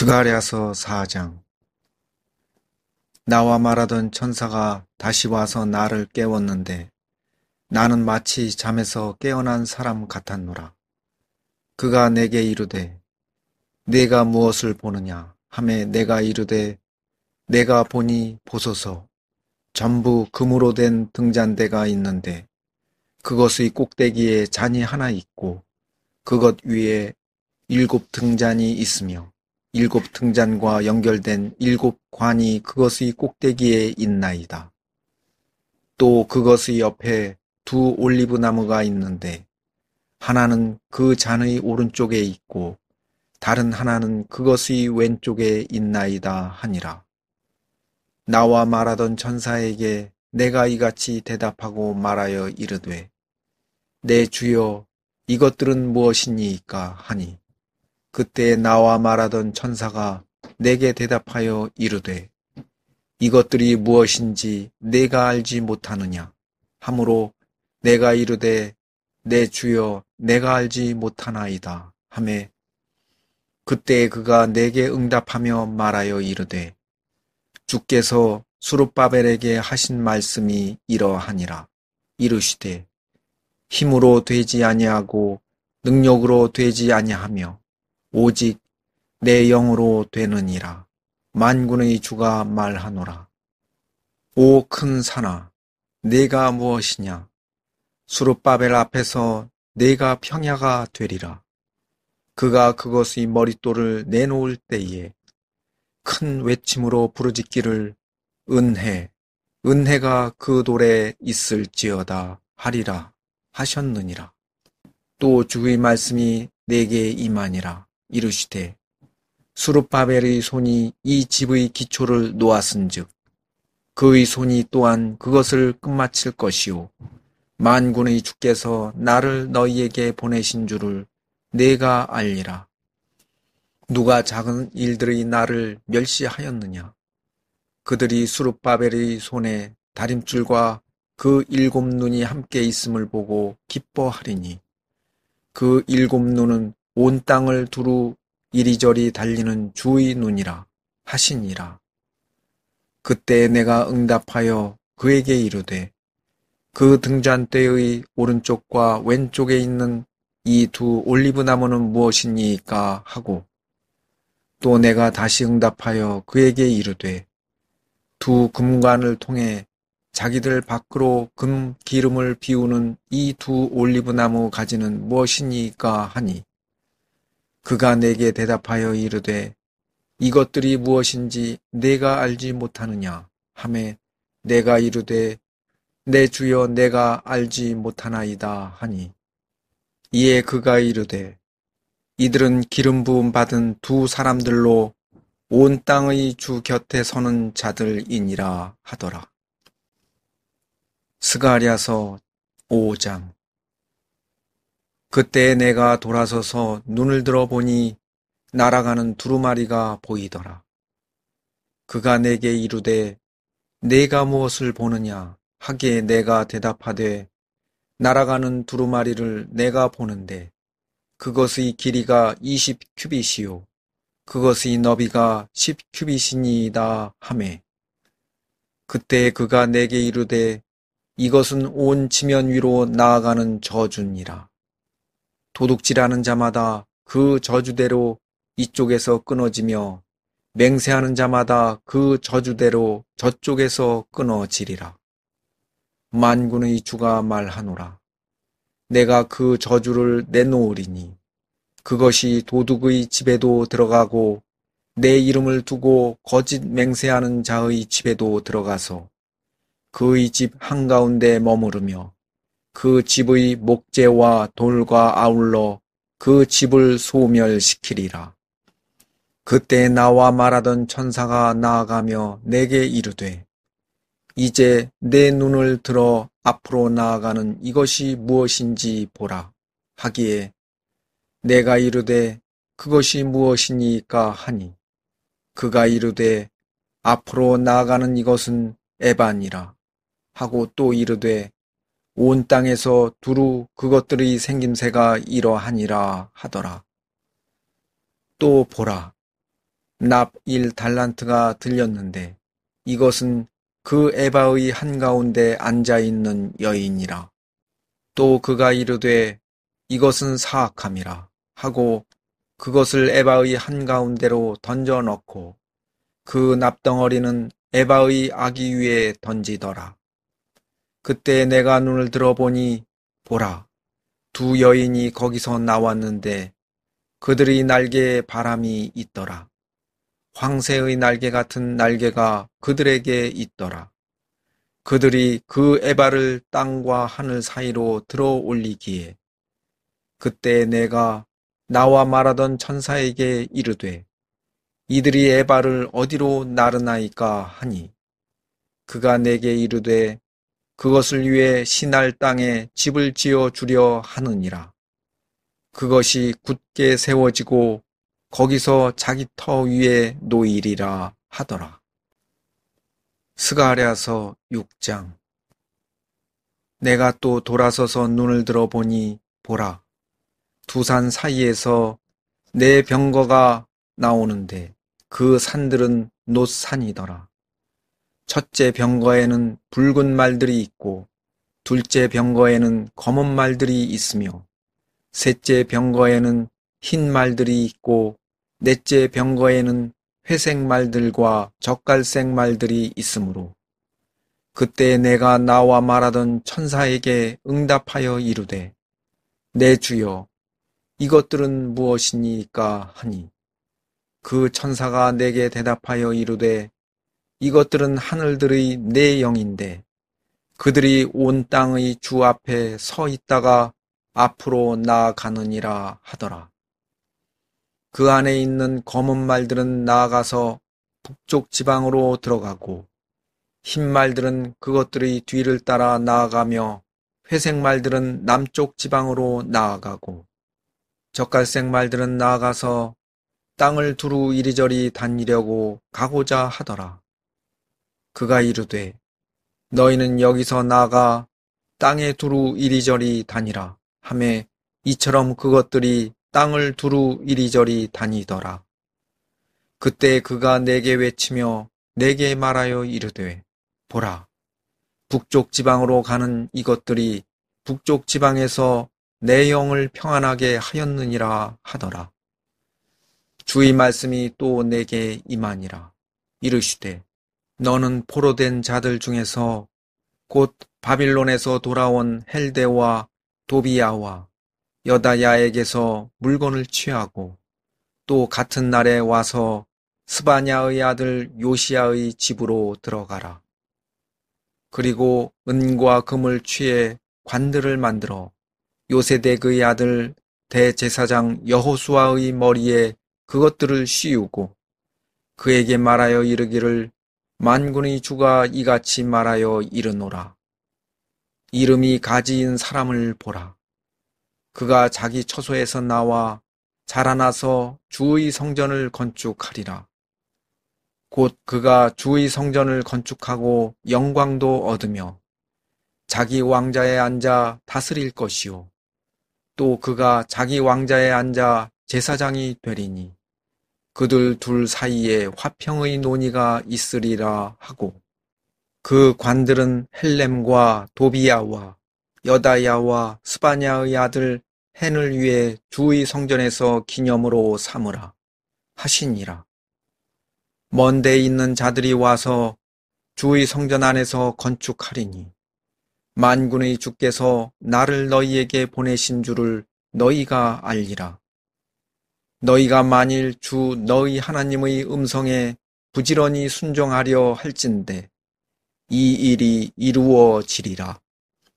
스가랴서 4장. 나와 말하던 천사가 다시 와서 나를 깨웠는데 나는 마치 잠에서 깨어난 사람 같았노라. 그가 내게 이르되 네가 무엇을 보느냐 하매 내가 이르되 내가 보니 보소서 전부 금으로 된 등잔대가 있는데 그것의 꼭대기에 잔이 하나 있고 그것 위에 7등잔이 있으며 7등잔과 연결된 7관이 그것의 꼭대기에 있나이다. 또 그것의 옆에 두 올리브 나무가 있는데 하나는 그 잔의 오른쪽에 있고 다른 하나는 그것의 왼쪽에 있나이다 하니라. 나와 말하던 천사에게 내가 이같이 대답하고 말하여 이르되 내 주여 이것들은 무엇이니이까 하니 그때 나와 말하던 천사가 내게 대답하여 이르되 이것들이 무엇인지 내가 알지 못하느냐 하므로 내가 이르되 내 주여 내가 알지 못하나이다 하매 그때 그가 내게 응답하며 말하여 이르되 주께서 스룹바벨에게 하신 말씀이 이러하니라. 이르시되 힘으로 되지 아니하고 능력으로 되지 아니하며 오직 내 영으로 되느니라. 만군의 주가 말하노라. 오 큰 산아, 네가 무엇이냐? 스룹바벨 앞에서 네가 평야가 되리라. 그가 그것의 머릿돌을 내놓을 때에 큰 외침으로 부르짖기를 은혜, 은혜가 그 돌에 있을지어다 하리라 하셨느니라. 또 주의 말씀이 내게 임하니라. 이르시되 스룹바벨의 손이 이 집의 기초를 놓았은즉 그의 손이 또한 그것을 끝마칠 것이요 만군의 주께서 나를 너희에게 보내신 줄을 내가 알리라. 누가 작은 일들의 나를 멸시하였느냐? 그들이 스룹바벨의 손에 다림줄과 그 7눈이 함께 있음을 보고 기뻐하리니 그 7눈은 온 땅을 두루 이리저리 달리는 주의 눈이라 하시니라. 그때 내가 응답하여 그에게 이르되 그 등잔대의 오른쪽과 왼쪽에 있는 이 두 올리브 나무는 무엇이니까 하고 또 내가 다시 응답하여 그에게 이르되 두 금관을 통해 자기들 밖으로 금 기름을 비우는 이 두 올리브 나무 가지는 무엇이니까 하니 그가 내게 대답하여 이르되 이것들이 무엇인지 내가 알지 못하느냐 하매 내가 이르되 내 주여 내가 알지 못하나이다 하니 이에 그가 이르되 이들은 기름 부음 받은 두 사람들로 온 땅의 주 곁에 서는 자들이니라 하더라. 스가랴서 5장. 그때 내가 돌아서서 눈을 들어보니 날아가는 두루마리가 보이더라. 그가 내게 이르되 네가 무엇을 보느냐 하기에 내가 대답하되 날아가는 두루마리를 내가 보는데 그것의 길이가 20큐빗이요 그것의 너비가 10큐빗이니이다 하매 그때 그가 내게 이르되 이것은 온 지면 위로 나아가는 저주니라. 도둑질하는 자마다 그 저주대로 이쪽에서 끊어지며 맹세하는 자마다 그 저주대로 저쪽에서 끊어지리라. 만군의 주가 말하노라. 내가 그 저주를 내놓으리니 그것이 도둑의 집에도 들어가고 내 이름을 두고 거짓 맹세하는 자의 집에도 들어가서 그의 집 한가운데 머무르며 그 집의 목재와 돌과 아울러 그 집을 소멸시키리라. 그때 나와 말하던 천사가 나아가며 내게 이르되 이제 내 눈을 들어 앞으로 나아가는 이것이 무엇인지 보라 하기에 내가 이르되 그것이 무엇이니까 하니 그가 이르되 앞으로 나아가는 이것은 에반이라 하고 또 이르되 온 땅에서 두루 그것들의 생김새가 이러하니라 하더라. 또 보라 납 1달란트가 들렸는데 이것은 그 에바의 한가운데 앉아있는 여인이라. 또 그가 이르되 이것은 사악함이라 하고 그것을 에바의 한가운데로 던져 넣고 그 납덩어리는 에바의 아기 위에 던지더라. 그때 내가 눈을 들어보니 보라, 두 여인이 거기서 나왔는데 그들의 날개에 바람이 있더라. 황새의 날개 같은 날개가 그들에게 있더라. 그들이 그 에바를 땅과 하늘 사이로 들어 올리기에 그때 내가 나와 말하던 천사에게 이르되 이들이 에바를 어디로 나르나이까 하니 그가 내게 이르되 그것을 위해 시날 땅에 집을 지어 주려 하느니라. 그것이 굳게 세워지고 거기서 자기 터 위에 놓이리라 하더라. 스가랴서 6장. 내가 또 돌아서서 눈을 들어보니 보라, 두 산 사이에서 네 병거가 나오는데 그 산들은 놋산이더라. 첫째 병거에는 붉은 말들이 있고 둘째 병거에는 검은 말들이 있으며 셋째 병거에는 흰 말들이 있고 넷째 병거에는 회색 말들과 젓갈색 말들이 있으므로 그때 내가 나와 말하던 천사에게 응답하여 이르되 내 주여 이것들은 무엇이니까 하니 그 천사가 내게 대답하여 이르되 이것들은 하늘들의 네 영인데 그들이 온 땅의 주 앞에 서 있다가 앞으로 나아가느니라 하더라. 그 안에 있는 검은 말들은 나아가서 북쪽 지방으로 들어가고 흰 말들은 그것들의 뒤를 따라 나아가며 회색 말들은 남쪽 지방으로 나아가고 젓갈색 말들은 나아가서 땅을 두루 이리저리 다니려고 가고자 하더라. 그가 이르되 너희는 여기서 나아가 땅에 두루 이리저리 다니라 하매 이처럼 그것들이 땅을 두루 이리저리 다니더라. 그때 그가 내게 외치며 내게 말하여 이르되 보라, 북쪽 지방으로 가는 이것들이 북쪽 지방에서 내 영을 평안하게 하였느니라 하더라. 주의 말씀이 또 내게 임하니라. 이르시되 너는 포로된 자들 중에서 곧 바빌론에서 돌아온 헬데와 도비야와 여다야에게서 물건을 취하고 또 같은 날에 와서 스바냐의 아들 요시야의 집으로 들어가라. 그리고 은과 금을 취해 관들을 만들어 요세덱의 아들 대제사장 여호수아의 머리에 그것들을 씌우고 그에게 말하여 이르기를 만군의 주가 이같이 말하여 이르노라. 이름이 가지인 사람을 보라. 그가 자기 처소에서 나와 자라나서 주의 성전을 건축하리라. 곧 그가 주의 성전을 건축하고 영광도 얻으며 자기 왕자에 앉아 다스릴 것이요. 또 그가 자기 왕자에 앉아 제사장이 되리니 그들 둘 사이에 화평의 논의가 있으리라 하고 그 관들은 헬렘과 도비야와 여다야와 스바냐의 아들 헨을 위해 주의 성전에서 기념으로 삼으라 하시니라. 먼 데 있는 자들이 와서 주의 성전 안에서 건축하리니 만군의 주께서 나를 너희에게 보내신 줄을 너희가 알리라. 너희가 만일 주 너희 하나님의 음성에 부지런히 순종하려 할진대 이 일이 이루어지리라.